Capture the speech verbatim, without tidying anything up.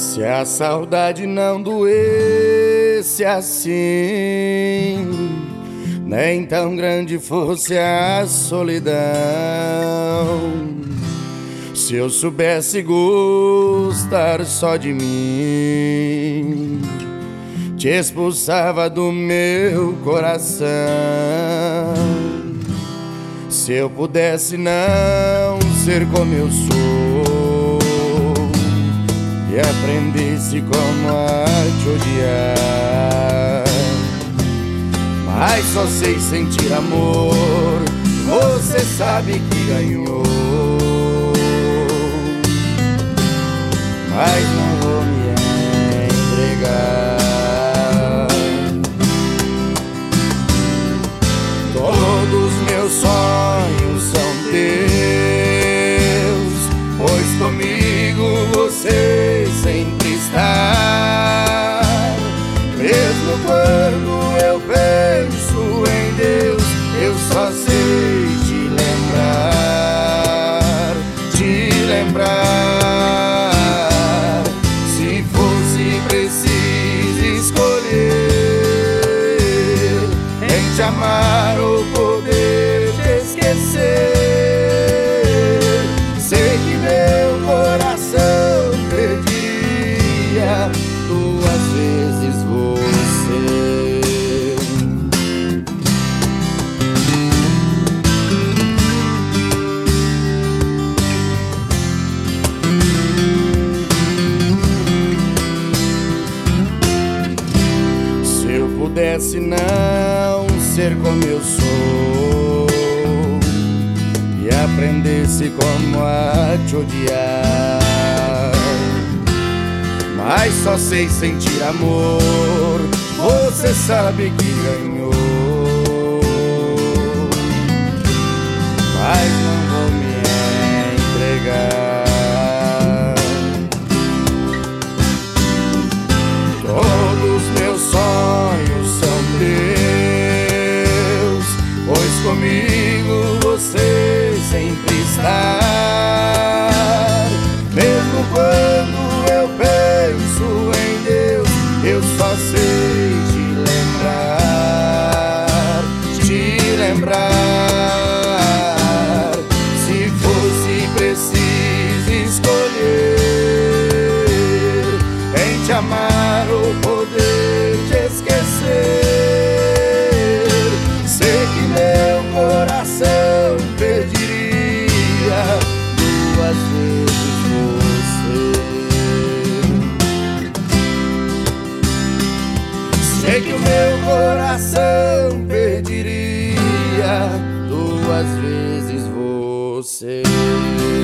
Se a saudade não doesse assim, nem tão grande fosse a solidão, se eu soubesse gostar só de mim, te expulsava do meu coração. Se eu pudesse não ser como eu sou e aprendesse como a te odiar, mas só sei sentir amor, você sabe que ganhou, mas não vou me entregar. Todos meus sonhos são teus, pois comigo você sempre está. Mesmo quando eu penso em Deus, eu só sei te lembrar, te lembrar. Se fosse preciso escolher em te amar ou poder te esquecer, sei que meu coração perdia duas vezes você. Se eu pudesse não ser como eu sou e aprendesse como a te odiar, mas só sei sentir amor, você sabe que ganhou, mas não vou me entregar. Todos meus sonhos são teus, pois comigo você sempre está. Mesmo quando eu penso em Deus, eu só sei te lembrar, te lembrar. Se fosse preciso escolher em te amar ou poder te esquecer, sei que meu coração perderia duas vezes você. Sei que o meu coração perderia duas vezes você.